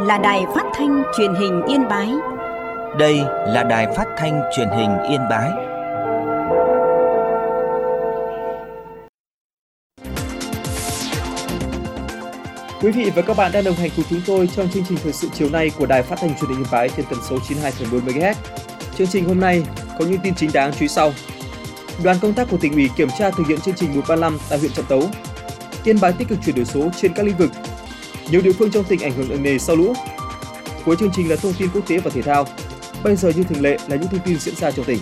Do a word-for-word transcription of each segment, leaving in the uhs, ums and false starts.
là Đài Phát thanh Truyền hình Yên Bái. Đây là Đài Phát thanh Truyền hình Yên Bái. Quý vị và các bạn đang đồng hành cùng chúng tôi trong chương trình thời sự chiều nay của Đài Phát thanh Truyền hình Yên Bái trên tần số chín mươi hai phẩy bốn mê ga héc. Chương trình hôm nay có những tin chính đáng chú ý sau. Đoàn công tác của tỉnh ủy kiểm tra thực hiện chương trình một ba năm tại huyện Trạm Tấu. Yên Bái tích cực chuyển đổi số trên các lĩnh vực. Nhiều địa phương trong tỉnh ảnh hưởng nặng nề sau lũ. Cuối chương trình là thông tin quốc tế và thể thao. Bây giờ như thường lệ là những thông tin diễn ra trong tỉnh.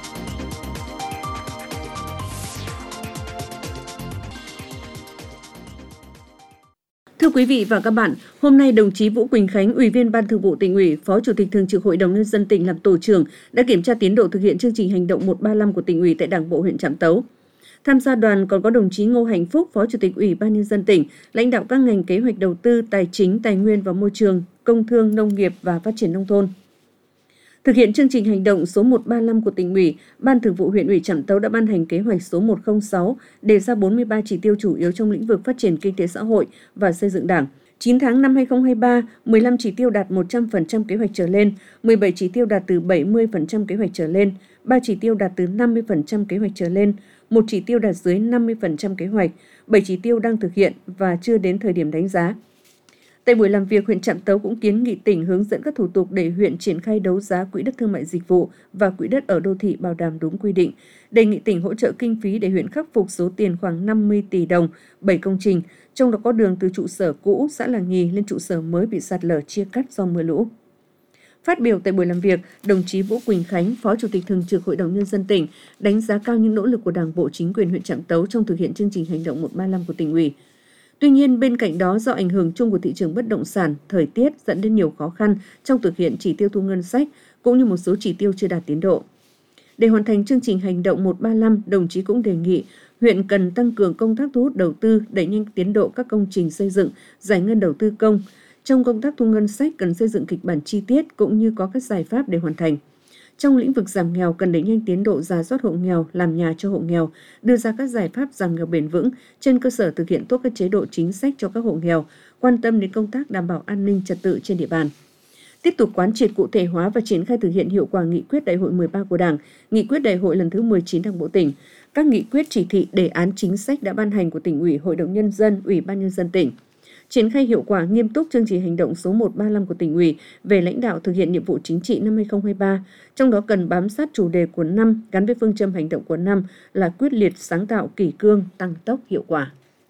Thưa quý vị và các bạn, hôm nay đồng chí Vũ Quỳnh Khánh, Ủy viên Ban Thường vụ Tỉnh ủy, Phó Chủ tịch Thường trực Hội đồng Nhân dân tỉnh làm tổ trưởng đã kiểm tra tiến độ thực hiện chương trình hành động một ba năm của Tỉnh ủy tại Đảng bộ huyện Trạm Tấu. Tham gia đoàn còn có đồng chí Ngô Hạnh Phúc, Phó Chủ tịch Ủy ban Nhân dân tỉnh, lãnh đạo các ngành kế hoạch đầu tư, tài chính, tài nguyên và môi trường, công thương, nông nghiệp và phát triển nông thôn. Thực hiện chương trình hành động số một ba năm của Tỉnh ủy, Ban Thường vụ huyện ủy Trạm Tấu đã ban hành kế hoạch số một không sáu, đề ra bốn mươi ba chỉ tiêu chủ yếu trong lĩnh vực phát triển kinh tế xã hội và xây dựng Đảng. chín tháng năm hai không hai ba, mười lăm chỉ tiêu đạt một trăm phần trăm kế hoạch trở lên, mười bảy chỉ tiêu đạt từ bảy mươi phần trăm kế hoạch trở lên, ba chỉ tiêu đạt từ năm mươi phần trăm kế hoạch trở lên, một chỉ tiêu đạt dưới năm mươi phần trăm kế hoạch, bảy chỉ tiêu đang thực hiện và chưa đến thời điểm đánh giá. Tại buổi làm việc, huyện Trạm Tấu cũng kiến nghị tỉnh hướng dẫn các thủ tục để huyện triển khai đấu giá quỹ đất thương mại dịch vụ và quỹ đất ở đô thị bảo đảm đúng quy định. Đề nghị tỉnh hỗ trợ kinh phí để huyện khắc phục số tiền khoảng năm mươi tỷ đồng, bảy công trình, trong đó có đường từ trụ sở cũ xã Làng Nhì lên trụ sở mới bị sạt lở chia cắt do mưa lũ. Phát biểu tại buổi làm việc, đồng chí Vũ Quỳnh Khánh, Phó Chủ tịch Thường trực Hội đồng Nhân dân tỉnh, đánh giá cao những nỗ lực của Đảng bộ chính quyền huyện Trạm Tấu trong thực hiện chương trình hành động một ba năm của Tỉnh ủy. Tuy nhiên, bên cạnh đó, do ảnh hưởng chung của thị trường bất động sản, thời tiết dẫn đến nhiều khó khăn trong thực hiện chỉ tiêu thu ngân sách, cũng như một số chỉ tiêu chưa đạt tiến độ. Để hoàn thành chương trình hành động một ba năm, đồng chí cũng đề nghị huyện cần tăng cường công tác thu hút đầu tư, đẩy nhanh tiến độ các công trình xây dựng, giải ngân đầu tư công. Trong công tác thu ngân sách cần xây dựng kịch bản chi tiết cũng như có các giải pháp để hoàn thành. Trong lĩnh vực giảm nghèo cần đẩy nhanh tiến độ rà soát hộ nghèo, làm nhà cho hộ nghèo, đưa ra các giải pháp giảm nghèo bền vững trên cơ sở thực hiện tốt các chế độ chính sách cho các hộ nghèo, quan tâm đến công tác đảm bảo an ninh trật tự trên địa bàn. Tiếp tục quán triệt cụ thể hóa và triển khai thực hiện hiệu quả nghị quyết Đại hội mười ba của Đảng, nghị quyết Đại hội lần thứ mười chín Đảng bộ tỉnh, các nghị quyết chỉ thị đề án chính sách đã ban hành của Tỉnh ủy, Hội đồng Nhân dân, Ủy ban Nhân dân tỉnh. Triển khai hiệu quả nghiêm túc chương trình hành động số một ba năm của Tỉnh ủy về lãnh đạo thực hiện nhiệm vụ chính trị năm hai không hai ba, trong đó cần bám sát chủ đề của năm gắn với phương châm hành động của năm là quyết liệt, sáng tạo, kỷ cương, tăng tốc, hiệu quả.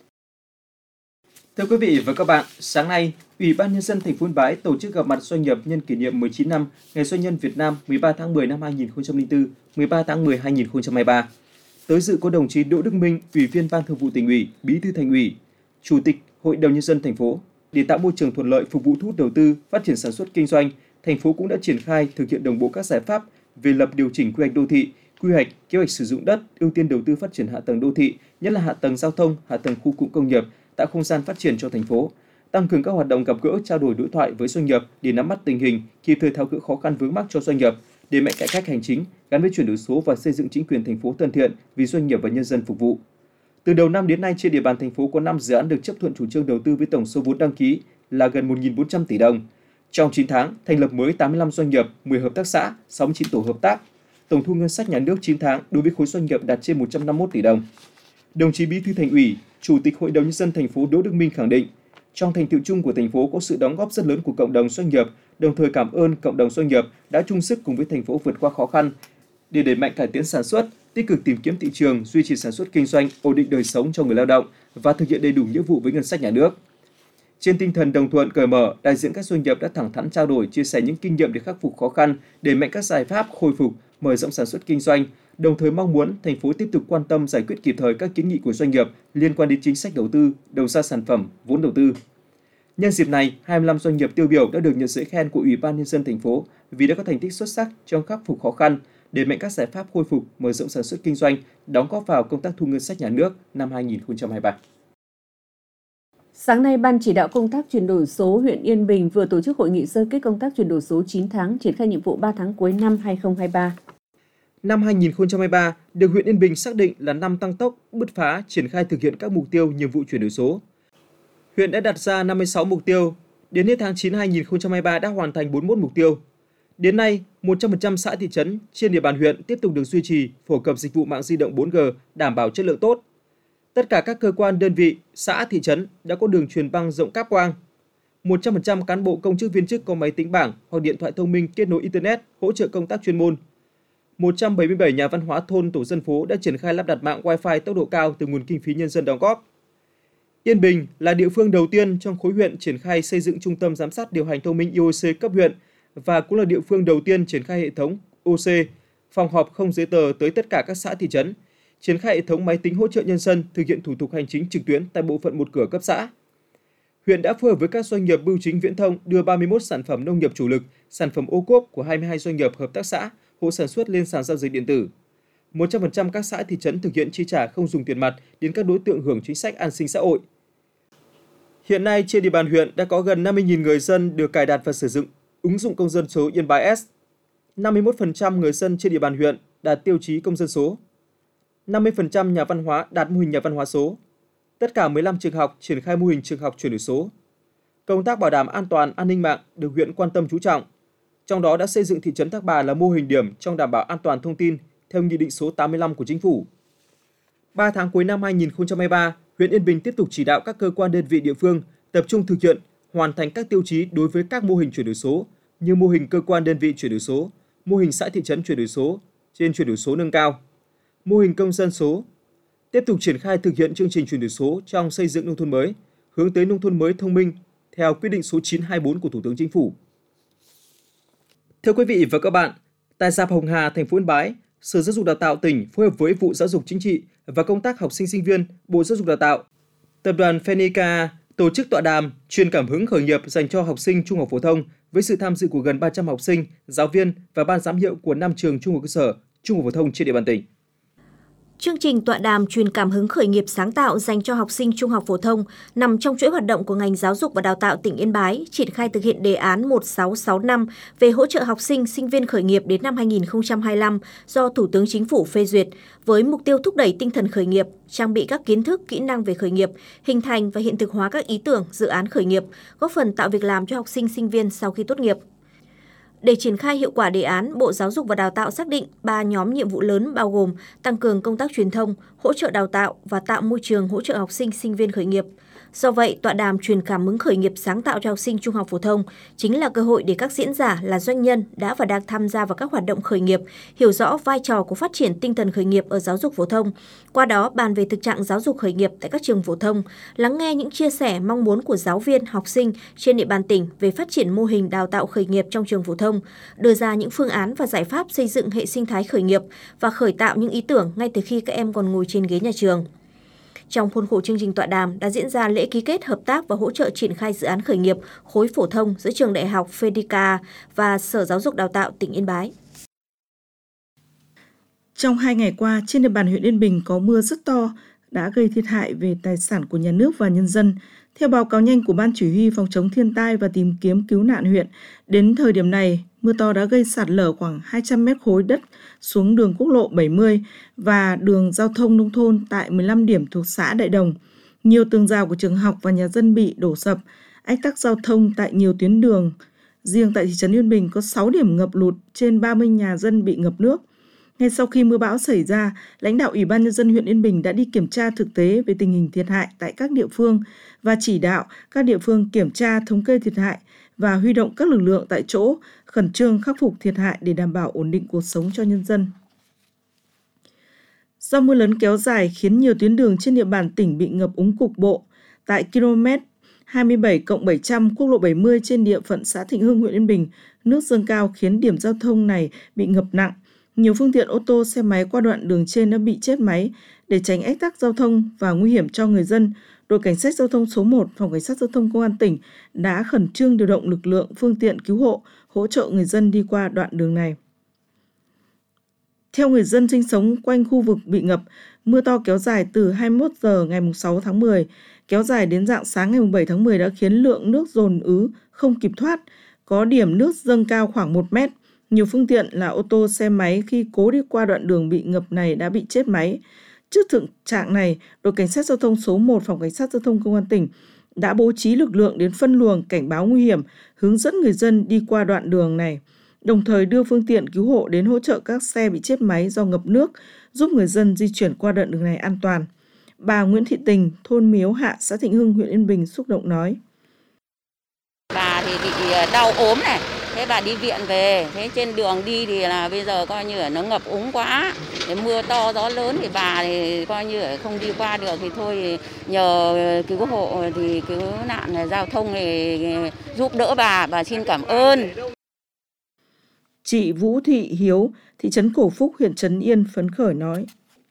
Thưa quý vị và các bạn, sáng nay, Ủy ban Nhân dân thành phố Yên Bái tổ chức gặp mặt doanh nghiệp nhân kỷ niệm mười chín năm Ngày Doanh nhân Việt Nam mười ba tháng mười năm hai nghìn không trăm lẻ bốn, mười ba tháng mười hai nghìn không trăm hai mươi ba. Tới dự có đồng chí Đỗ Đức Minh, Ủy viên Ban Thường vụ Tỉnh ủy, Bí thư Thành ủy, Chủ tịch Hội đồng Nhân dân thành phố. Để tạo môi trường thuận lợi phục vụ thu hút đầu tư, phát triển sản xuất kinh doanh, thành phố cũng đã triển khai thực hiện đồng bộ các giải pháp về lập điều chỉnh quy hoạch đô thị, quy hoạch, kế hoạch sử dụng đất, ưu tiên đầu tư phát triển hạ tầng đô thị, nhất là hạ tầng giao thông, hạ tầng khu cụm công nghiệp, tạo không gian phát triển cho thành phố. Tăng cường các hoạt động gặp gỡ, trao đổi đối thoại với doanh nghiệp để nắm bắt tình hình, kịp thời tháo gỡ khó khăn vướng mắc cho doanh nghiệp, đẩy mạnh cải cách hành chính gắn với chuyển đổi số và xây dựng chính quyền thành phố thân thiện vì doanh nghiệp và nhân dân phục vụ. Từ đầu năm đến nay, trên địa bàn thành phố có năm dự án được chấp thuận chủ trương đầu tư với tổng số vốn đăng ký là gần một nghìn bốn trăm tỷ đồng. Trong chín tháng, thành lập mới tám mươi lăm doanh nghiệp, mười hợp tác xã, sáu mươi chín tổ hợp tác. Tổng thu ngân sách nhà nước chín tháng đối với khối doanh nghiệp đạt trên một trăm năm mươi mốt tỷ đồng. Đồng chí Bí thư Thành ủy, Chủ tịch Hội đồng Nhân dân thành phố Đỗ Đức Minh khẳng định, trong thành tựu chung của thành phố có sự đóng góp rất lớn của cộng đồng doanh nghiệp, đồng thời cảm ơn cộng đồng doanh nghiệp đã chung sức cùng với thành phố vượt qua khó khăn để đẩy mạnh cải tiến sản xuất, tích cực tìm kiếm thị trường, duy trì sản xuất kinh doanh, ổn định đời sống cho người lao động và thực hiện đầy đủ nghĩa vụ với ngân sách nhà nước. Trên tinh thần đồng thuận cởi mở, đại diện các doanh nghiệp đã thẳng thắn trao đổi, chia sẻ những kinh nghiệm để khắc phục khó khăn, đẩy mạnh các giải pháp khôi phục, mở rộng sản xuất kinh doanh, đồng thời mong muốn thành phố tiếp tục quan tâm giải quyết kịp thời các kiến nghị của doanh nghiệp liên quan đến chính sách đầu tư, đầu ra sản phẩm, vốn đầu tư. Nhân dịp này, hai mươi lăm doanh nghiệp tiêu biểu đã được nhận giấy khen của Ủy ban Nhân dân thành phố vì đã có thành tích xuất sắc trong khắc phục khó khăn, đẩy mạnh các giải pháp khôi phục, mở rộng sản xuất kinh doanh, đóng góp vào công tác thu ngân sách nhà nước năm hai nghìn không trăm hai mươi ba. Sáng nay, Ban chỉ đạo công tác chuyển đổi số huyện Yên Bình vừa tổ chức hội nghị sơ kết công tác chuyển đổi số chín tháng triển khai nhiệm vụ ba tháng cuối năm hai không hai ba. Năm hai nghìn không trăm hai mươi ba được huyện Yên Bình xác định là năm tăng tốc, bứt phá triển khai thực hiện các mục tiêu, nhiệm vụ chuyển đổi số. Huyện đã đặt ra năm mươi sáu mục tiêu Đến hết tháng chín năm hai nghìn không trăm hai mươi ba đã hoàn thành bốn mươi mốt mục tiêu. Đến nay, một trăm phần trăm xã thị trấn trên địa bàn huyện tiếp tục được duy trì phổ cập dịch vụ mạng di động bốn G đảm bảo chất lượng tốt. Tất cả các cơ quan, đơn vị, xã, thị trấn đã có đường truyền băng rộng cáp quang. một trăm phần trăm cán bộ công chức viên chức có máy tính bảng hoặc điện thoại thông minh kết nối Internet hỗ trợ công tác chuyên môn. một trăm bảy mươi bảy nhà văn hóa thôn tổ dân phố đã triển khai lắp đặt mạng Wi-Fi tốc độ cao từ nguồn kinh phí nhân dân đóng góp. Yên Bình là địa phương đầu tiên trong khối huyện triển khai xây dựng trung tâm giám sát điều hành thông minh i o xê cấp huyện và cũng là địa phương đầu tiên triển khai hệ thống o xê, phòng họp không giấy tờ tới tất cả các xã thị trấn, triển khai hệ thống máy tính hỗ trợ nhân dân thực hiện thủ tục hành chính trực tuyến tại bộ phận một cửa cấp xã. Huyện đã phối hợp với các doanh nghiệp bưu chính viễn thông đưa ba mươi mốt sản phẩm nông nghiệp chủ lực, sản phẩm ô cốp của hai mươi hai doanh nghiệp hợp tác xã, hộ sản xuất lên sàn giao dịch điện tử. một trăm phần trăm các xã thị trấn thực hiện chi trả không dùng tiền mặt đến các đối tượng hưởng chính sách an sinh xã hội. Hiện nay trên địa bàn huyện đã có gần năm mươi nghìn người dân được cài đặt và sử dụng ứng dụng công dân số Yên Bái S. năm mươi mốt phần trăm người dân trên địa bàn huyện đạt tiêu chí công dân số. năm mươi phần trăm nhà văn hóa đạt mô hình nhà văn hóa số. Tất cả mười lăm trường học triển khai mô hình trường học chuyển đổi số. Công tác bảo đảm an toàn an ninh mạng được huyện quan tâm chú trọng. Trong đó đã xây dựng thị trấn Thác Bà là mô hình điểm trong đảm bảo an toàn thông tin theo Nghị định số tám mươi lăm của Chính phủ. ba tháng cuối năm hai nghìn không trăm hai mươi ba, huyện Yên Bình tiếp tục chỉ đạo các cơ quan đơn vị địa phương tập trung thực hiện, hoàn thành các tiêu chí đối với các mô hình chuyển đổi số như mô hình cơ quan đơn vị chuyển đổi số, mô hình xã thị trấn chuyển đổi số trên chuyển đổi số nâng cao, mô hình công dân số. Tiếp tục triển khai thực hiện chương trình chuyển đổi số trong xây dựng nông thôn mới, hướng tới nông thôn mới thông minh theo quyết định số chín trăm hai mươi tư của Thủ tướng Chính phủ. Thưa quý vị và các bạn, tại Dạp Hồng Hà, thành phố Yên Bái, Sở Giáo dục Đào tạo tỉnh phối hợp với Vụ Giáo dục Chính trị và Công tác học sinh sinh viên, Bộ Giáo dục Đào tạo, Tập đoàn Phenica tổ chức tọa đàm truyền cảm hứng khởi nghiệp dành cho học sinh trung học phổ thông với sự tham dự của gần ba trăm học sinh, giáo viên và ban giám hiệu của năm trường trung học cơ sở, trung học phổ thông trên địa bàn tỉnh. Chương trình tọa đàm truyền cảm hứng khởi nghiệp sáng tạo dành cho học sinh trung học phổ thông nằm trong chuỗi hoạt động của ngành giáo dục và đào tạo tỉnh Yên Bái, triển khai thực hiện đề án một sáu sáu năm về hỗ trợ học sinh, sinh viên khởi nghiệp đến năm hai nghìn không trăm hai mươi lăm do Thủ tướng Chính phủ phê duyệt, với mục tiêu thúc đẩy tinh thần khởi nghiệp, trang bị các kiến thức, kỹ năng về khởi nghiệp, hình thành và hiện thực hóa các ý tưởng, dự án khởi nghiệp, góp phần tạo việc làm cho học sinh, sinh viên sau khi tốt nghiệp. Để triển khai hiệu quả đề án, Bộ Giáo dục và Đào tạo xác định ba nhóm nhiệm vụ lớn bao gồm tăng cường công tác truyền thông, hỗ trợ đào tạo và tạo môi trường hỗ trợ học sinh, sinh viên khởi nghiệp. Do vậy, tọa đàm truyền cảm hứng khởi nghiệp sáng tạo cho học sinh trung học phổ thông chính là cơ hội để các diễn giả là doanh nhân đã và đang tham gia vào các hoạt động khởi nghiệp, hiểu rõ vai trò của phát triển tinh thần khởi nghiệp ở giáo dục phổ thông. Qua đó, bàn về thực trạng giáo dục khởi nghiệp tại các trường phổ thông, lắng nghe những chia sẻ mong muốn của giáo viên, học sinh trên địa bàn tỉnh về phát triển mô hình đào tạo khởi nghiệp trong trường phổ thông, đưa ra những phương án và giải pháp xây dựng hệ sinh thái khởi nghiệp và khởi tạo những ý tưởng ngay từ khi các em còn ngồi trên ghế nhà trường. Trong khuôn khổ chương trình tọa đàm đã diễn ra lễ ký kết hợp tác và hỗ trợ triển khai dự án khởi nghiệp khối phổ thông giữa trường đại học Phenica và Sở Giáo dục Đào tạo tỉnh Yên Bái. Trong hai ngày qua, trên địa bàn huyện Yên Bình có mưa rất to, đã gây thiệt hại về tài sản của nhà nước và nhân dân. Theo báo cáo nhanh của Ban Chỉ huy Phòng chống thiên tai và tìm kiếm cứu nạn huyện, đến thời điểm này, mưa to đã gây sạt lở khoảng hai trăm mét khối đất xuống đường quốc lộ bảy mươi và đường giao thông nông thôn tại mười lăm điểm thuộc xã Đại Đồng. Nhiều tường rào của trường học và nhà dân bị đổ sập, ách tắc giao thông tại nhiều tuyến đường. Riêng tại thị trấn Yên Bình có sáu điểm ngập lụt, trên ba mươi nhà dân bị ngập nước. Ngay sau khi mưa bão xảy ra, lãnh đạo Ủy ban Nhân dân huyện Yên Bình đã đi kiểm tra thực tế về tình hình thiệt hại tại các địa phương và chỉ đạo các địa phương kiểm tra thống kê thiệt hại và huy động các lực lượng tại chỗ, khẩn trương khắc phục thiệt hại để đảm bảo ổn định cuộc sống cho nhân dân. Do mưa lớn kéo dài khiến nhiều tuyến đường trên địa bàn tỉnh bị ngập úng cục bộ. Tại km hai mươi bảy cộng bảy trăm quốc lộ bảy mươi trên địa phận xã Thịnh Hưng, huyện Yên Bình, nước dâng cao khiến điểm giao thông này bị ngập nặng. Nhiều phương tiện ô tô, xe máy qua đoạn đường trên đã bị chết máy. Để tránh ách tắc giao thông và nguy hiểm cho người dân, đội cảnh sát giao thông số một, Phòng Cảnh sát Giao thông Công an tỉnh đã khẩn trương điều động lực lượng, phương tiện cứu hộ, hỗ trợ người dân đi qua đoạn đường này. Theo người dân sinh sống quanh khu vực bị ngập, mưa to kéo dài từ hai mươi mốt giờ ngày sáu tháng mười, kéo dài đến rạng sáng ngày bảy tháng mười đã khiến lượng nước dồn ứ không kịp thoát, có điểm nước dâng cao khoảng một mét. Nhiều phương tiện là ô tô, xe máy khi cố đi qua đoạn đường bị ngập này đã bị chết máy. Trước thực trạng này, đội cảnh sát giao thông số một, Phòng Cảnh sát Giao thông Công an tỉnh đã bố trí lực lượng đến phân luồng cảnh báo nguy hiểm, hướng dẫn người dân đi qua đoạn đường này, đồng thời đưa phương tiện cứu hộ đến hỗ trợ các xe bị chết máy do ngập nước, giúp người dân di chuyển qua đoạn đường này an toàn. Bà Nguyễn Thị Tình, thôn Miếu Hạ, xã Thịnh Hưng, huyện Yên Bình xúc động nói. Bà thì bị đau ốm này, thế bà đi viện về, thế trên đường đi thì là bây giờ coi như là nó ngập úng quá, thế mưa to gió lớn thì bà thì coi như là không đi qua được thì thôi nhờ cứu hộ thì cứu nạn giao thông thì giúp đỡ bà, bà xin cảm ơn. Chị Vũ Thị Hiếu, thị trấn Cổ Phúc, huyện Trấn Yên phấn khởi nói.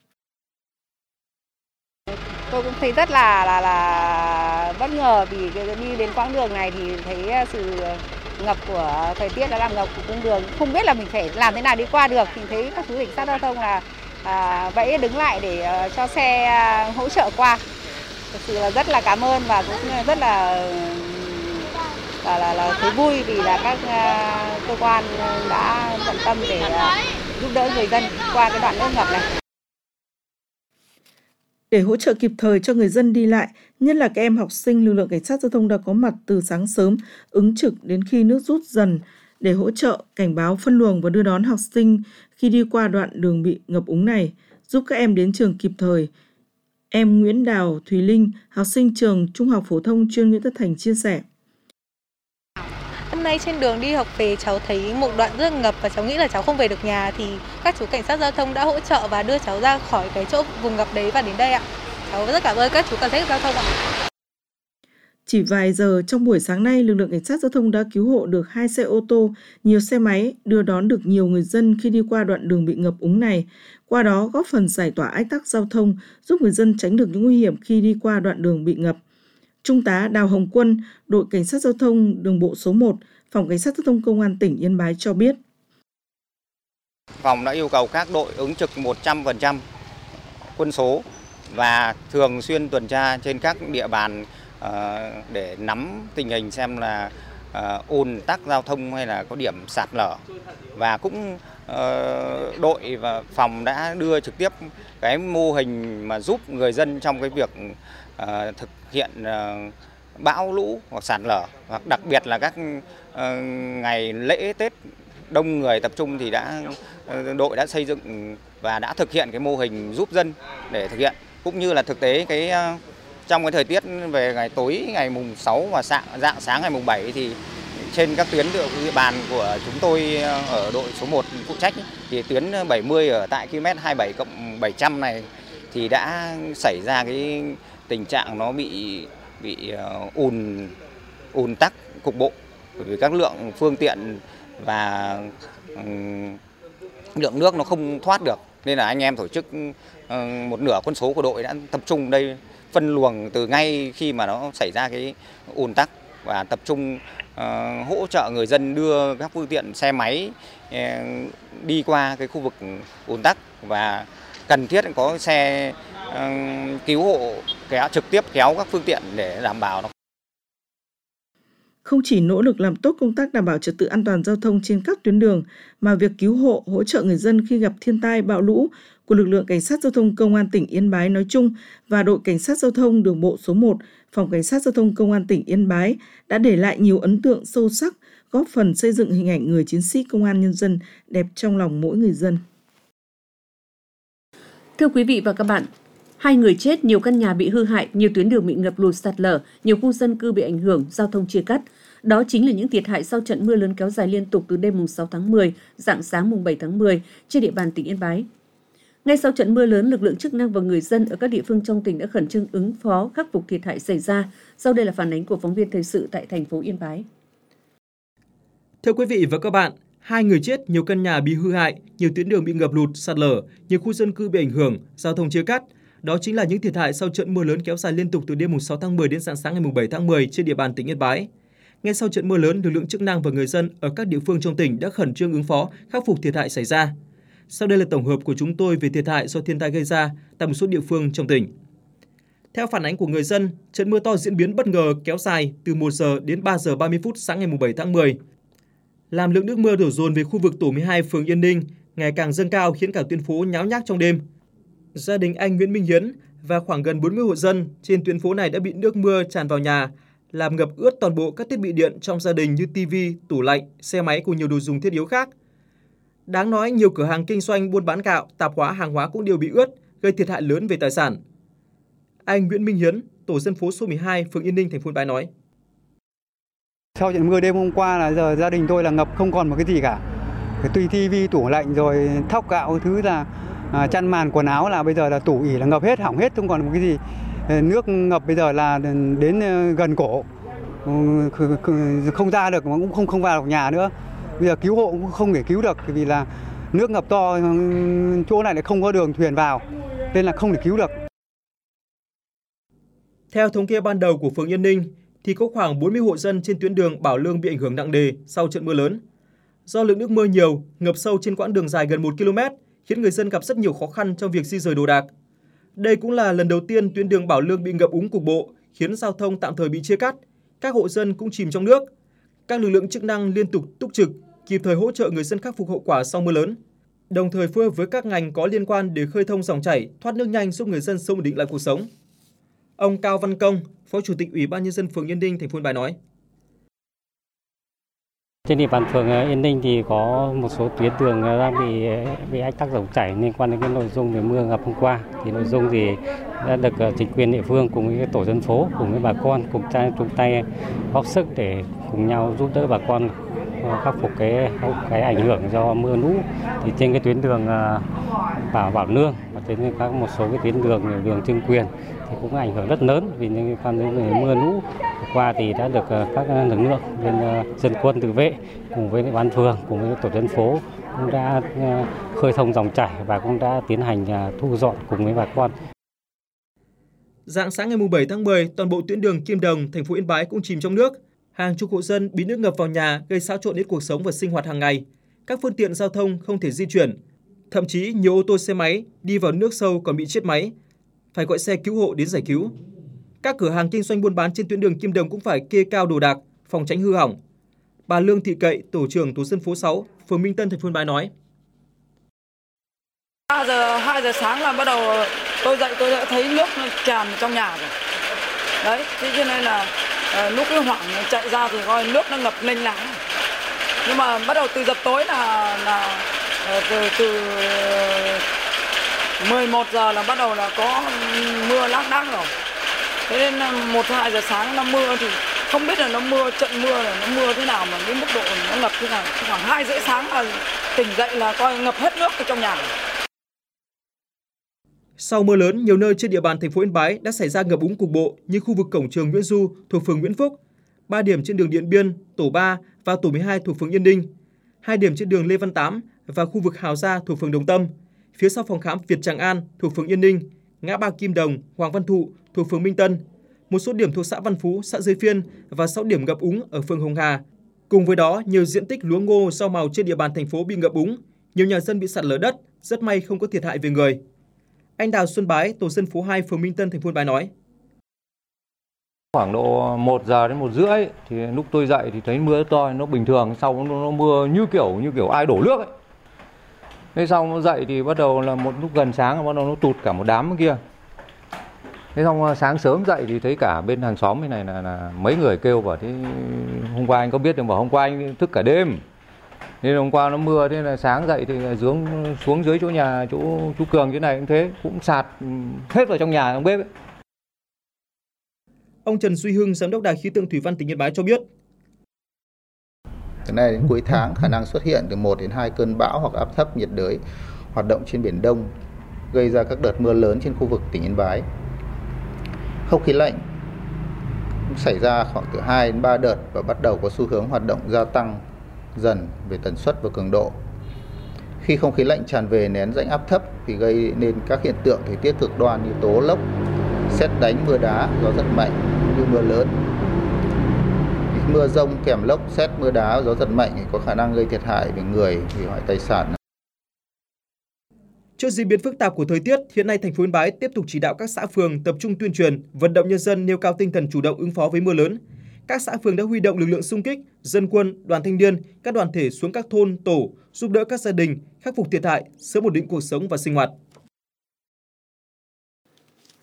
Tôi cũng thấy rất là là là bất ngờ vì đi đến quãng đường này thì thấy sự ngập của thời tiết đã làm ngập của cung đường, không biết là mình phải làm thế nào đi qua được, thì thấy các chú cảnh sát giao thông là à, vẫy đứng lại để uh, cho xe uh, hỗ trợ qua. Thực sự là rất là cảm ơn và cũng rất là là là, là thấy vui vì là các uh, cơ quan đã tận tâm để uh, giúp đỡ người dân qua cái đoạn nước ngập này. Để hỗ trợ kịp thời cho người dân đi lại, nhất là các em học sinh, lực lượng cảnh sát giao thông đã có mặt từ sáng sớm, ứng trực đến khi nước rút dần để hỗ trợ, cảnh báo, phân luồng và đưa đón học sinh khi đi qua đoạn đường bị ngập úng này, giúp các em đến trường kịp thời. Em Nguyễn Đào Thùy Linh, học sinh trường Trung học phổ thông chuyên Nguyễn Tất Thành chia sẻ. Hôm nay trên đường đi học về cháu thấy một đoạn rất ngập và cháu nghĩ là cháu không về được nhà thì các chú cảnh sát giao thông đã hỗ trợ và đưa cháu ra khỏi cái chỗ vùng ngập đấy và đến đây ạ. Cháu rất cảm ơn các chú cảnh sát giao thông ạ. Chỉ vài giờ trong buổi sáng nay, lực lượng cảnh sát giao thông đã cứu hộ được hai xe ô tô, nhiều xe máy, đưa đón được nhiều người dân khi đi qua đoạn đường bị ngập úng này. Qua đó góp phần giải tỏa ách tắc giao thông, giúp người dân tránh được những nguy hiểm khi đi qua đoạn đường bị ngập. Trung tá Đào Hồng Quân, đội cảnh sát giao thông đường bộ số một, Phòng Cảnh sát giao thông Công an tỉnh Yên Bái cho biết. Phòng đã yêu cầu các đội ứng trực một trăm phần trăm quân số và thường xuyên tuần tra trên các địa bàn uh, để nắm tình hình xem là uh, ùn tắc giao thông hay là có điểm sạt lở. Và cũng uh, đội và phòng đã đưa trực tiếp cái mô hình mà giúp người dân trong cái việc uh, thực hiện uh, bão lũ hoặc sạt lở, hoặc đặc biệt là các uh, ngày lễ Tết đông người tập trung thì đã uh, đội đã xây dựng và đã thực hiện cái mô hình giúp dân để thực hiện, cũng như là thực tế cái uh, trong cái thời tiết về ngày tối ngày mùng sáu và sáng, dạng sáng ngày mùng bảy thì trên các tuyến địa bàn của chúng tôi ở đội số một phụ trách thì tuyến bảy mươi ở tại km hai mươi bảy cộng bảy trăm này thì đã xảy ra cái tình trạng nó bị bị uh, ùn ùn tắc cục bộ bởi vì các lượng phương tiện và um, lượng nước nó không thoát được, nên là anh em tổ chức uh, một nửa quân số của đội đã tập trung đây phân luồng từ ngay khi mà nó xảy ra cái ùn tắc và tập trung uh, hỗ trợ người dân đưa các phương tiện xe máy uh, đi qua cái khu vực ùn tắc, và cần thiết có xe uh, cứu hộ kéo trực tiếp kéo các phương tiện để đảm bảo nó. Không chỉ nỗ lực làm tốt công tác đảm bảo trật tự an toàn giao thông trên các tuyến đường, mà việc cứu hộ, hỗ trợ người dân khi gặp thiên tai bão lũ của lực lượng cảnh sát giao thông Công an tỉnh Yên Bái nói chung và đội cảnh sát giao thông đường bộ số một, Phòng Cảnh sát giao thông Công an tỉnh Yên Bái đã để lại nhiều ấn tượng sâu sắc, góp phần xây dựng hình ảnh người chiến sĩ công an nhân dân đẹp trong lòng mỗi người dân. Thưa quý vị và các bạn, hai người chết, nhiều căn nhà bị hư hại, nhiều tuyến đường bị ngập lụt sạt lở, nhiều khu dân cư bị ảnh hưởng, giao thông chia cắt. Đó chính là những thiệt hại sau trận mưa lớn kéo dài liên tục từ đêm mùng sáu tháng mười, rạng sáng mùng bảy tháng mười trên địa bàn tỉnh Yên Bái. Ngay sau trận mưa lớn, lực lượng chức năng và người dân ở các địa phương trong tỉnh đã khẩn trương ứng phó khắc phục thiệt hại xảy ra. Sau đây là phản ánh của phóng viên thời sự tại thành phố Yên Bái. Thưa quý vị và các bạn, hai người chết, nhiều căn nhà bị hư hại, nhiều tuyến đường bị ngập lụt, sạt lở, nhiều khu dân cư bị ảnh hưởng, giao thông chia cắt. Đó chính là những thiệt hại sau trận mưa lớn kéo dài liên tục từ đêm mùng sáu tháng mười đến rạng sáng ngày mùng bảy tháng mười trên địa bàn tỉnh Yên Bái. Ngay sau trận mưa lớn, lực lượng chức năng và người dân ở các địa phương trong tỉnh đã khẩn trương ứng phó, khắc phục thiệt hại xảy ra. Sau đây là tổng hợp của chúng tôi về thiệt hại do thiên tai gây ra tại một số địa phương trong tỉnh. Theo phản ánh của người dân, trận mưa to diễn biến bất ngờ kéo dài từ một giờ đến ba giờ ba mươi phút sáng ngày mùng bảy tháng mười. Làm lượng nước mưa đổ dồn về khu vực tổ mười hai phường Yên Ninh ngày càng dâng cao khiến cả tuyến phố nháo nhác trong đêm. Gia đình anh Nguyễn Minh Hiến và khoảng gần bốn mươi hộ dân trên tuyến phố này đã bị nước mưa tràn vào nhà, làm ngập ướt toàn bộ các thiết bị điện trong gia đình như tivi, tủ lạnh, xe máy cùng nhiều đồ dùng thiết yếu khác. Đáng nói, nhiều cửa hàng kinh doanh buôn bán gạo, tạp hóa, hàng hóa cũng đều bị ướt, gây thiệt hại lớn về tài sản. Anh Nguyễn Minh Hiến, tổ dân phố số mười hai, phường Yên Ninh, thành phố Yên Bái nói: Sau trận mưa đêm hôm qua là giờ gia đình tôi là ngập không còn một cái gì cả. Tùy tivi, tủ lạnh rồi thóc gạo thứ là à, chăn màn quần áo là bây giờ là tủ ỉ là ngập hết, hỏng hết, không còn một cái gì. Nước ngập bây giờ là đến gần cổ, không ra được mà cũng không không vào được nhà nữa. Bây giờ cứu hộ cũng không thể cứu được vì là nước ngập to, chỗ này lại không có đường thuyền vào nên là không thể cứu được. Theo thống kê ban đầu của phường Yên Ninh thì có khoảng bốn mươi hộ dân trên tuyến đường Bảo Lương bị ảnh hưởng nặng nề sau trận mưa lớn. Do lượng nước mưa nhiều, ngập sâu trên quãng đường dài gần một ki lô mét, khiến người dân gặp rất nhiều khó khăn trong việc di rời đồ đạc. Đây cũng là lần đầu tiên tuyến đường Bảo Lương bị ngập úng cục bộ, khiến giao thông tạm thời bị chia cắt. Các hộ dân cũng chìm trong nước. Các lực lượng chức năng liên tục túc trực, kịp thời hỗ trợ người dân khắc phục hậu quả sau mưa lớn, đồng thời phối hợp với các ngành có liên quan để khơi thông dòng chảy, thoát nước nhanh giúp người dân sớm ổn định lại cuộc sống. Ông Cao Văn Công, Phó Chủ tịch Ủy ban nhân dân phường Yên Ninh, thành phố Yên Bái nói: Trên địa bàn phường Yên Ninh thì có một số tuyến đường đang bị bị ách tắc dòng chảy liên quan đến cái nội dung về mưa ngập hôm qua. Thì nội dung thì đã được chính quyền địa phương cùng với tổ dân phố cùng với bà con cùng chung tay góp sức để cùng nhau giúp đỡ bà con khắc phục cái cái ảnh hưởng do mưa lũ. Thì trên cái tuyến đường Bảo Bảo Lương và trên các một số cái tuyến đường đường Trương Quyền thì cũng ảnh hưởng rất lớn vì liên quan đến mưa lũ. Qua thì đã được các lực lượng bên dân quân tự vệ cùng với ban phường cùng với tổ dân phố cũng đã khơi thông dòng chảy và cũng đã tiến hành thu dọn cùng với bà con. Rạng sáng ngày bảy tháng mười, toàn bộ tuyến đường Kim Đồng, thành phố Yên Bái cũng chìm trong nước. Hàng chục hộ dân bị nước ngập vào nhà, gây xáo trộn đến cuộc sống và sinh hoạt hàng ngày. Các phương tiện giao thông không thể di chuyển. Thậm chí nhiều ô tô xe máy đi vào nước sâu còn bị chết máy, phải gọi xe cứu hộ đến giải cứu. Các cửa hàng kinh doanh buôn bán trên tuyến đường Kim Đồng cũng phải kê cao đồ đạc, phòng tránh hư hỏng. Bà Lương Thị Cậy, tổ trưởng tổ dân phố sáu, phường Minh Tân, thành phố Yên Bái nói: ba giờ, hai giờ sáng là bắt đầu tôi dậy tôi đã thấy nước tràn trong nhà rồi. Đấy, thế cho nên là uh, lúc cái hoảng chạy ra thì coi nước nó ngập lênh láng. Nhưng mà bắt đầu từ dập tối là là uh, từ từ mười một giờ là bắt đầu là có mưa lác đác rồi. Thế nên một hai giờ sáng nó mưa thì không biết là nó mưa trận mưa là nó mưa thế nào mà cái mức độ nó ngập thế nào. Khoảng hai rưỡi sáng là tỉnh dậy là coi ngập hết nước ở trong nhà. Sau mưa lớn, nhiều nơi trên địa bàn thành phố Yên Bái đã xảy ra ngập úng cục bộ như khu vực cổng trường Nguyễn Du thuộc phường Nguyễn Phúc, ba điểm trên đường Điện Biên, tổ ba và tổ mười hai thuộc phường Yên Ninh, hai điểm trên đường Lê Văn Tám và khu vực Hào Gia thuộc phường Đồng Tâm, phía sau phòng khám Việt Tràng An thuộc phường Yên Ninh, ngã ba Kim Đồng, Hoàng Văn Thụ thuộc phường Minh Tân, một số điểm thuộc xã Văn Phú, xã Dây Phiên và sáu điểm ngập úng ở phường Hồng Hà. Cùng với đó, nhiều diện tích lúa ngô, rau màu trên địa bàn thành phố bị ngập úng, nhiều nhà dân bị sạt lở đất, rất may không có thiệt hại về người. Anh Đào Xuân Bái, tổ dân phố hai, phường Minh Tân, thành phố Yên Bái nói: Khoảng độ một giờ đến một rưỡi thì lúc tôi dậy thì thấy mưa to, nó bình thường, sau nó, nó mưa như kiểu như kiểu ai đổ nước ấy. Thế xong nó dậy thì bắt đầu là một lúc gần sáng bắt đầu nó tụt cả một đám kia. Thế xong sáng sớm dậy thì thấy cả bên hàng xóm bên này là, là mấy người kêu bảo thế hôm qua anh có biết không, bảo hôm qua anh thức cả đêm. Nên hôm qua nó mưa thế là sáng dậy thì xuống xuống dưới chỗ nhà chỗ chú Cường chỗ này cũng thế, cũng sạt hết vào trong nhà trong bếp ấy. Ông Trần Duy Hưng, giám đốc Đài khí tượng thủy văn tỉnh Yên Bái cho biết: Từ nay đến cuối tháng khả năng xuất hiện từ một đến hai cơn bão hoặc áp thấp nhiệt đới hoạt động trên biển Đông, gây ra các đợt mưa lớn trên khu vực tỉnh Yên Bái. Không khí lạnh xảy ra khoảng từ hai đến ba đợt và bắt đầu có xu hướng hoạt động gia tăng dần về tần suất và cường độ. Khi không khí lạnh tràn về nén rãnh áp thấp thì gây nên các hiện tượng thời tiết cực đoan như tố lốc, sét đánh, mưa đá, gió giật mạnh như mưa lớn. Mưa rông kèm lốc, sét, mưa đá, gió giật mạnh thì có khả năng gây thiệt hại về người, hủy hoại tài sản. Trước diễn biến phức tạp của thời tiết, hiện nay thành phố Yên Bái tiếp tục chỉ đạo các xã phường tập trung tuyên truyền, vận động nhân dân nêu cao tinh thần chủ động ứng phó với mưa lớn. Các xã phường đã huy động lực lượng xung kích, dân quân, đoàn thanh niên, các đoàn thể xuống các thôn, tổ, giúp đỡ các gia đình khắc phục thiệt hại, sớm ổn định cuộc sống và sinh hoạt.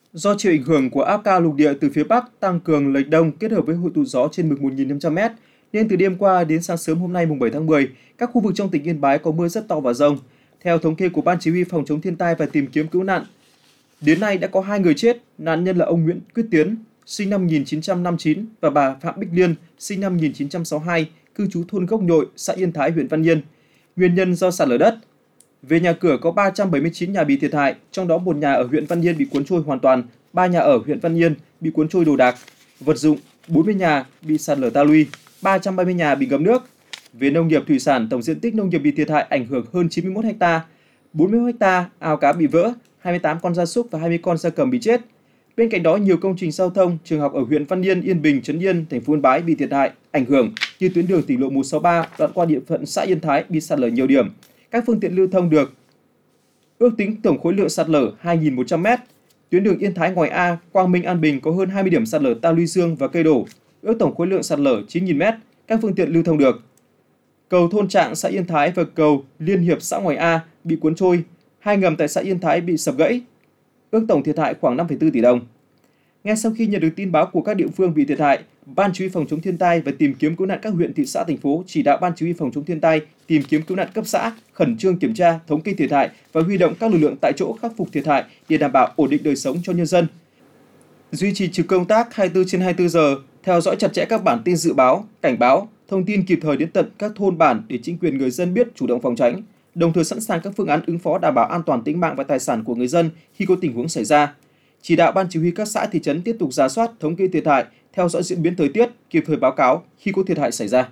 Do chịu ảnh hưởng của áp cao lục địa từ phía Bắc tăng cường lệch đông kết hợp với hội tụ gió trên mực một nghìn năm trăm mét, nên từ đêm qua đến sáng sớm hôm nay mùng bảy tháng mười, các khu vực trong tỉnh Yên Bái có mưa rất to và dông. Theo thống kê của Ban Chỉ huy Phòng chống thiên tai và tìm kiếm cứu nạn, đến nay đã có hai người chết, nạn nhân là ông Nguyễn Quyết Tiến, sinh năm một nghìn chín trăm năm mươi chín và bà Phạm Bích Liên, sinh năm một nghìn chín trăm sáu mươi hai, cư trú thôn Gốc Nhội, xã Yên Thái, huyện Văn Yên. Nguyên nhân do sạt lở đất. Về nhà cửa có ba trăm bảy mươi chín nhà bị thiệt hại, trong đó một nhà ở huyện Văn Yên bị cuốn trôi hoàn toàn, ba nhà ở huyện Văn Yên bị cuốn trôi đồ đạc, vật dụng, bốn mươi nhà bị sạt lở ta luy, ba trăm ba mươi nhà bị ngập nước. Về nông nghiệp thủy sản, tổng diện tích nông nghiệp bị thiệt hại ảnh hưởng hơn chín mươi mốt ha, bốn mươi ha ao cá bị vỡ, hai mươi tám con gia súc và hai mươi con gia cầm bị chết. Bên cạnh đó, nhiều công trình giao thông, trường học ở huyện Văn Yên, Yên Bình, Trấn Yên, thành phố Yên Bái bị thiệt hại, ảnh hưởng như tuyến đường tỉnh lộ một sáu ba đoạn qua địa phận xã Yên Thái bị sạt lở nhiều điểm. Các phương tiện lưu thông được. Ước tính tổng khối lượng sạt lở hai nghìn một trăm mét. Tuyến đường Yên Thái Ngòi A, Quang Minh An Bình có hơn hai mươi điểm sạt lở ta luy dương và cây đổ. Ước tổng khối lượng sạt lở chín nghìn mét. Các phương tiện lưu thông được. Cầu Thôn Trạng xã Yên Thái và cầu Liên Hiệp xã Ngòi A bị cuốn trôi. Hai ngầm tại xã Yên Thái bị sập gãy. Ước tổng thiệt hại khoảng năm phẩy bốn tỷ đồng. Ngay sau khi nhận được tin báo của các địa phương bị thiệt hại, Ban Chỉ huy Phòng chống thiên tai và tìm kiếm cứu nạn các huyện, thị xã, thành phố chỉ đạo Ban Chỉ huy Phòng chống thiên tai, tìm kiếm cứu nạn cấp xã khẩn trương kiểm tra, thống kê thiệt hại và huy động các lực lượng tại chỗ khắc phục thiệt hại để đảm bảo ổn định đời sống cho nhân dân. Duy trì trực công tác hai mươi tư trên hai mươi tư giờ, theo dõi chặt chẽ các bản tin dự báo, cảnh báo, thông tin kịp thời đến tận các thôn bản để chính quyền người dân biết chủ động phòng tránh, đồng thời sẵn sàng các phương án ứng phó đảm bảo an toàn tính mạng và tài sản của người dân khi có tình huống xảy ra. Chỉ đạo Ban Chỉ huy các xã thị trấn tiếp tục rà soát, thống kê thiệt hại, theo dõi diễn biến thời tiết, kịp thời báo cáo khi có thiệt hại xảy ra.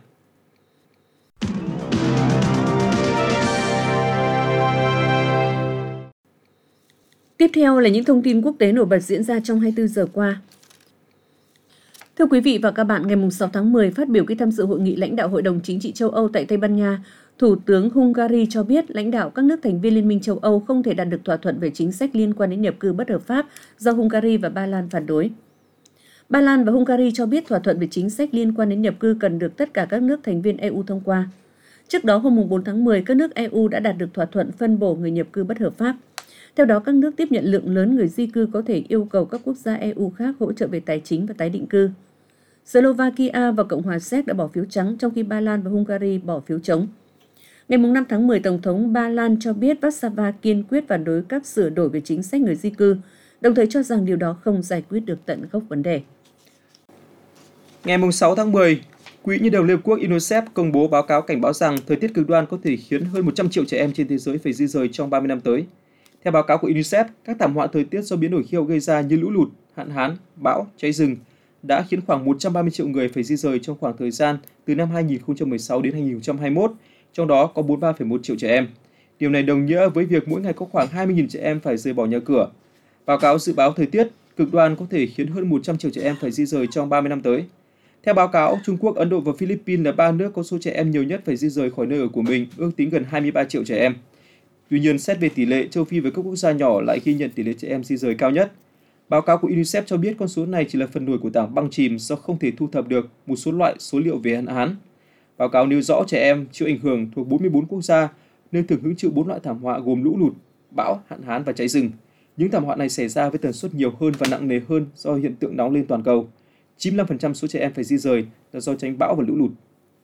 Tiếp theo là những thông tin quốc tế nổi bật diễn ra trong hai mươi tư giờ qua. Thưa quý vị và các bạn, ngày sáu tháng mười phát biểu khi tham dự hội nghị lãnh đạo Hội đồng Chính trị châu Âu tại Tây Ban Nha, Thủ tướng Hungary cho biết lãnh đạo các nước thành viên Liên minh châu Âu không thể đạt được thỏa thuận về chính sách liên quan đến nhập cư bất hợp pháp do Hungary và Ba Lan phản đối. Ba Lan và Hungary cho biết thỏa thuận về chính sách liên quan đến nhập cư cần được tất cả các nước thành viên e u thông qua. Trước đó, hôm bốn tháng mười, các nước e u đã đạt được thỏa thuận phân bổ người nhập cư bất hợp pháp. Theo đó, các nước tiếp nhận lượng lớn người di cư có thể yêu cầu các quốc gia e u khác hỗ trợ về tài chính và tái định cư. Slovakia và Cộng hòa Séc đã bỏ phiếu trắng, trong khi Ba Lan và Hungary bỏ phiếu trống. Ngày năm tháng mười, Tổng thống Ba Lan cho biết Warsaw kiên quyết phản đối các sửa đổi về chính sách người di cư, đồng thời cho rằng điều đó không giải quyết được tận gốc vấn đề. Ngày sáu tháng mười, Quỹ Nhi đồng Liên Hợp Quốc UNICEF công bố báo cáo cảnh báo rằng thời tiết cực đoan có thể khiến hơn một trăm triệu trẻ em trên thế giới phải di rời trong ba mươi năm tới. Theo báo cáo của UNICEF, các thảm họa thời tiết do biến đổi khí hậu gây ra như lũ lụt, hạn hán, bão, cháy rừng đã khiến khoảng một trăm ba mươi triệu người phải di rời trong khoảng thời gian từ năm hai nghìn không trăm mười sáu đến hai nghìn không trăm hai mươi mốt, trong đó có bốn mươi ba phẩy một triệu trẻ em. Điều này đồng nghĩa với việc mỗi ngày có khoảng hai mươi nghìn trẻ em phải rời bỏ nhà cửa. Báo cáo dự báo thời tiết cực đoan có thể khiến hơn một trăm triệu trẻ em phải di rời trong ba mươi năm tới. Theo báo cáo, Trung Quốc, Ấn Độ và Philippines là ba nước có số trẻ em nhiều nhất phải di rời khỏi nơi ở của mình, ước tính gần hai mươi ba triệu trẻ em. Tuy nhiên, xét về tỷ lệ, châu Phi và các quốc gia nhỏ lại ghi nhận tỷ lệ trẻ em di rời cao nhất. Báo cáo của UNICEF cho biết con số này chỉ là phần nổi của tảng băng chìm do không thể thu thập được một số loại số liệu về hạn hán. Báo cáo nêu rõ trẻ em chịu ảnh hưởng thuộc bốn mươi tư quốc gia, nơi thường hứng chịu bốn loại thảm họa gồm lũ lụt, bão, hạn hán và cháy rừng. Những thảm họa này xảy ra với tần suất nhiều hơn và nặng nề hơn do hiện tượng nóng lên toàn cầu. chín mươi lăm phần trăm số trẻ em phải di rời là do tránh bão và lũ lụt.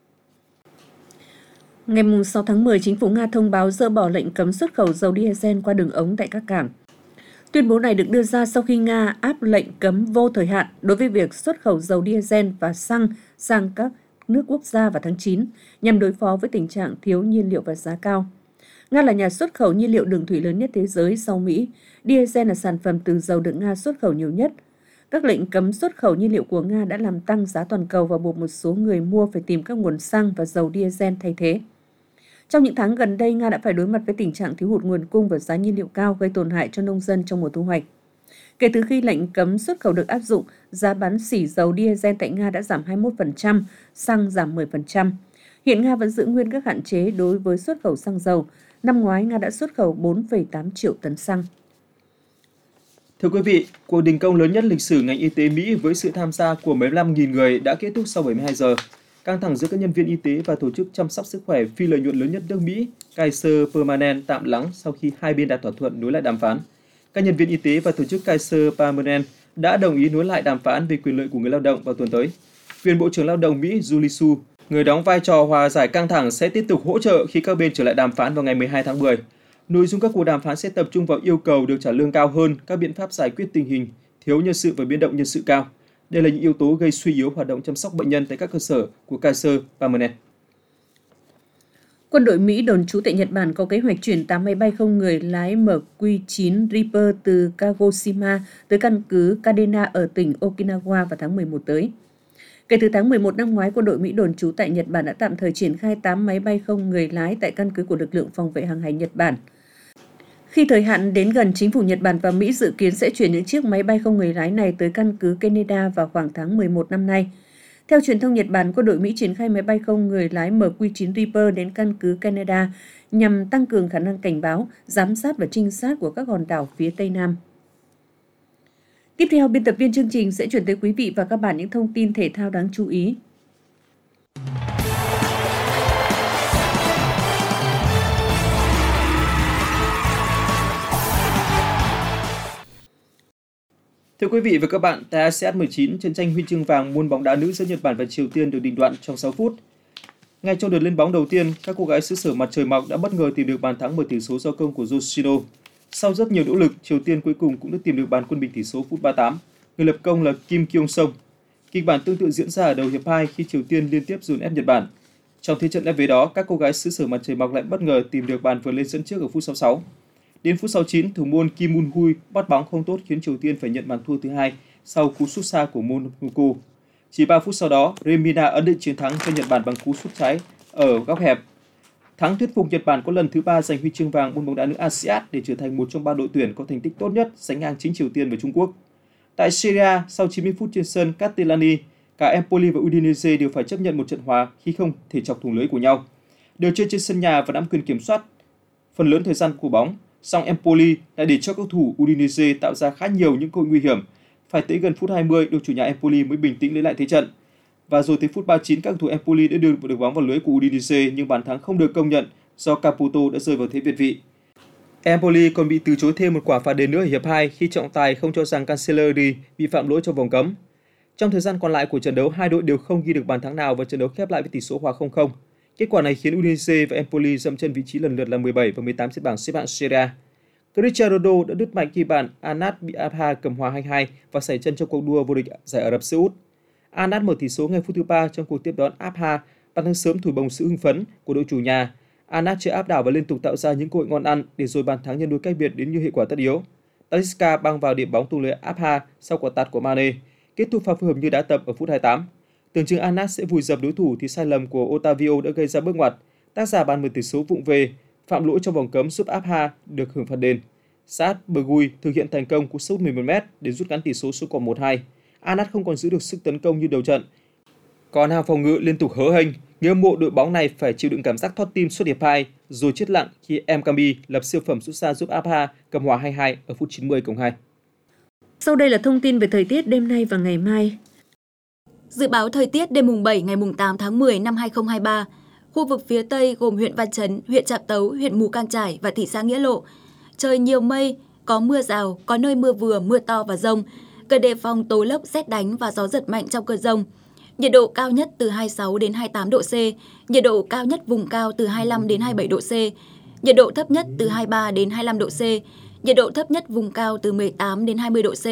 Ngày sáu tháng mười, chính phủ Nga thông báo dỡ bỏ lệnh cấm xuất khẩu dầu diesel qua đường ống tại các cảng. Tuyên bố này được đưa ra sau khi Nga áp lệnh cấm vô thời hạn đối với việc xuất khẩu dầu diesel và xăng sang các nước quốc gia vào tháng chín, nhằm đối phó với tình trạng thiếu nhiên liệu và giá cao. Nga là nhà xuất khẩu nhiên liệu đường thủy lớn nhất thế giới sau Mỹ. Diesel là sản phẩm từ dầu được Nga xuất khẩu nhiều nhất. Các lệnh cấm xuất khẩu nhiên liệu của Nga đã làm tăng giá toàn cầu và buộc một số người mua phải tìm các nguồn xăng và dầu diesel thay thế. Trong những tháng gần đây, Nga đã phải đối mặt với tình trạng thiếu hụt nguồn cung và giá nhiên liệu cao gây tổn hại cho nông dân trong mùa thu hoạch. Kể từ khi lệnh cấm xuất khẩu được áp dụng, giá bán xỉ dầu diesel tại Nga đã giảm hai mươi mốt phần trăm, xăng giảm mười phần trăm. Hiện Nga vẫn giữ nguyên các hạn chế đối với xuất khẩu xăng dầu. Năm ngoái, Nga đã xuất khẩu bốn phẩy tám triệu tấn xăng. Thưa quý vị, cuộc đình công lớn nhất lịch sử ngành y tế Mỹ với sự tham gia của mười lăm nghìn người đã kết thúc sau bảy mươi hai giờ. Căng thẳng giữa các nhân viên y tế và tổ chức chăm sóc sức khỏe phi lợi nhuận lớn nhất nước Mỹ, Kaiser Permanente tạm lắng sau khi hai bên đạt thỏa thuận nối lại đàm phán. các nhân viên y tế và tổ chức Kaiser Permanente đã đồng ý nối lại đàm phán về quyền lợi của người lao động vào tuần tới. Quyền Bộ trưởng Lao động Mỹ Julie Su, người đóng vai trò hòa giải căng thẳng, sẽ tiếp tục hỗ trợ khi các bên trở lại đàm phán vào ngày mười hai tháng mười. Nội dung các cuộc đàm phán sẽ tập trung vào yêu cầu được trả lương cao hơn, các biện pháp giải quyết tình hình thiếu nhân sự và biến động nhân sự cao. Đây là những yếu tố gây suy yếu hoạt động chăm sóc bệnh nhân tại các cơ sở của Kaiser Permanente. Quân đội Mỹ đồn trú tại Nhật Bản có kế hoạch chuyển tám máy bay không người lái M Q chín Reaper từ Kagoshima tới căn cứ Kadena ở tỉnh Okinawa vào tháng mười một tới. Kể từ tháng mười một năm ngoái, quân đội Mỹ đồn trú tại Nhật Bản đã tạm thời triển khai tám máy bay không người lái tại căn cứ của lực lượng phòng vệ hàng hải Nhật Bản. Khi thời hạn đến gần, chính phủ Nhật Bản và Mỹ dự kiến sẽ chuyển những chiếc máy bay không người lái này tới căn cứ Canada vào khoảng tháng mười một năm nay. Theo truyền thông Nhật Bản, quân đội Mỹ triển khai máy bay không người lái M Q chín Reaper đến căn cứ Canada nhằm tăng cường khả năng cảnh báo, giám sát và trinh sát của các hòn đảo phía Tây Nam. Tiếp theo, biên tập viên chương trình sẽ chuyển tới quý vị và các bạn những thông tin thể thao đáng chú ý. Thưa quý vị và các bạn, tại a sê an mười chín, trận tranh huy chương vàng môn bóng đá nữ giữa Nhật Bản và Triều Tiên được định đoạn trong sáu phút. Ngay trong đợt lên bóng đầu tiên, các cô gái xứ sở mặt trời mọc đã bất ngờ tìm được bàn thắng mở tỷ số do công của Yoshino. Sau rất nhiều nỗ lực, Triều Tiên cuối cùng cũng đã tìm được bàn quân bình tỷ số phút ba mươi tám. Người lập công là Kim Kyung Song. Kịch bản tương tự diễn ra ở đầu hiệp hai khi Triều Tiên liên tiếp dồn ép Nhật Bản. Trong thế trận ép vế đó, các cô gái xứ sở mặt trời mọc lại bất ngờ tìm được bàn vượt lên dẫn trước ở phút sáu mươi sáu. Đến phút sáu mươi chín, thủ môn Kim Moon Hui bắt bóng không tốt khiến Triều Tiên phải nhận bàn thua thứ hai sau cú sút xa của Moon Muko. Chỉ ba phút sau đó, Remina ấn định chiến thắng cho Nhật Bản bằng cú sút trái ở góc hẹp. Thắng thuyết phục Nhật Bản có lần thứ ba giành huy chương vàng môn bóng đá nữ a sê an để trở thành một trong ba đội tuyển có thành tích tốt nhất sánh ngang chính Triều Tiên và Trung Quốc. Tại Syria, sau chín mươi phút trên sân Castellani, cả Empoli và Udinese đều phải chấp nhận một trận hòa khi không thể chọc thủng lưới của nhau. Đều chơi trên sân nhà và nắm quyền kiểm soát phần lớn thời gian của bóng, song Empoli đã để cho cầu thủ Udinese tạo ra khá nhiều những cơ hội nguy hiểm. Phải tới gần phút hai mươi, đội chủ nhà Empoli mới bình tĩnh lấy lại thế trận. Và rồi tới phút ba mươi chín, các cầu thủ Empoli đã đưa được bóng vào lưới của Udinese nhưng bàn thắng không được công nhận do Caputo đã rơi vào thế việt vị. Empoli còn bị từ chối thêm một quả phạt đền nữa ở hiệp hai khi trọng tài không cho rằng Cancelleri bị phạm lỗi trong vòng cấm. Trong thời gian còn lại của trận đấu, hai đội đều không ghi được bàn thắng nào và trận đấu khép lại với tỷ số hòa không không. Kết quả này khiến Udinese và Empoli dậm chân vị trí lần lượt là mười bảy và mười tám trên bảng xếp hạng Serie A. Cristiano Ronaldo đã đứt mạnh khi bàn Anad bị Abha cầm hòa hai hai và sẩy chân trong cuộc đua vô địch giải Ả Rập Xê Út. Anad mở tỷ số ngay phút thứ ba trong cuộc tiếp đón Abha, bàn thắng sớm thổi bùng sự hưng phấn của đội chủ nhà. Anad chơi áp đảo và liên tục tạo ra những cơ hội ngon ăn để rồi bàn thắng nhân đôi cách biệt đến như hệ quả tất yếu. Talisca băng vào điểm bóng tung lưới Abha sau quả tạt của Mane, kết thúc pha phối hợp như đá tập ở phút hai mươi tám. Tưởng chừng Anad sẽ vùi dập đối thủ thì sai lầm của Otavio đã gây ra bước ngoặt. Tác giả bàn mở tỷ số vụng về, phạm lỗi trong vòng cấm giúp Abha được hưởng phạt đền. Saad Bergui thực hiện thành công cú sút mười một mét để rút ngắn tỷ số xuống còn một hai. Anad không còn giữ được sức tấn công như đầu trận. Còn hàng phòng ngự liên tục hớ hênh, người hâm mộ đội bóng này phải chịu đựng cảm giác thót tim suốt hiệp hai, rồi chết lặng khi Mkambi lập siêu phẩm sút xa giúp Abha cầm hòa hai hai ở phút chín mươi cộng hai. Sau đây là thông tin về thời tiết đêm nay và ngày mai. Dự báo thời tiết đêm mùng bảy ngày mùng tám tháng mười năm hai nghìn không trăm hai mươi ba, khu vực phía Tây gồm huyện Văn Chấn, huyện Trạm Tấu, huyện Mù Cang Chải và thị xã Nghĩa Lộ. Trời nhiều mây, có mưa rào, có nơi mưa vừa, mưa to và dông. Cần đề phòng tố lốc, sét đánh và gió giật mạnh trong cơn dông. Nhiệt độ cao nhất từ hai mươi sáu đến hai mươi tám độ C, nhiệt độ cao nhất vùng cao từ hai mươi lăm đến hai mươi bảy độ C, nhiệt độ thấp nhất từ hai mươi ba đến hai mươi lăm độ C, nhiệt độ thấp nhất vùng cao từ mười tám đến hai mươi độ C.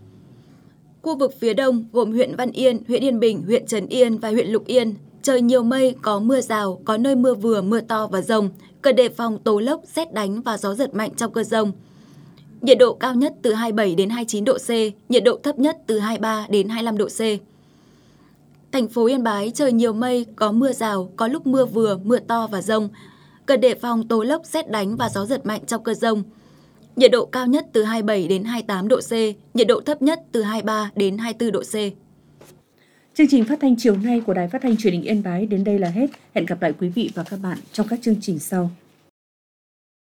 Khu vực phía Đông gồm huyện Văn Yên, huyện Yên Bình, huyện Trấn Yên và huyện Lục Yên. Trời nhiều mây, có mưa rào, có nơi mưa vừa, mưa to và dông. Cần đề phòng tố lốc, sét đánh và gió giật mạnh trong cơn dông. Nhiệt độ cao nhất từ hai mươi bảy đến hai mươi chín độ C, nhiệt độ thấp nhất từ hai mươi ba đến hai mươi lăm độ C. Thành phố Yên Bái trời nhiều mây, có mưa rào, có lúc mưa vừa, mưa to và dông. Cần đề phòng tố lốc, sét đánh và gió giật mạnh trong cơn dông. Nhiệt độ cao nhất từ hai mươi bảy đến hai mươi tám độ C, nhiệt độ thấp nhất từ hai mươi ba đến hai mươi tư độ C. Chương trình phát thanh chiều nay của Đài Phát thanh Truyền hình Yên Bái đến đây là hết. Hẹn gặp lại quý vị và các bạn trong các chương trình sau.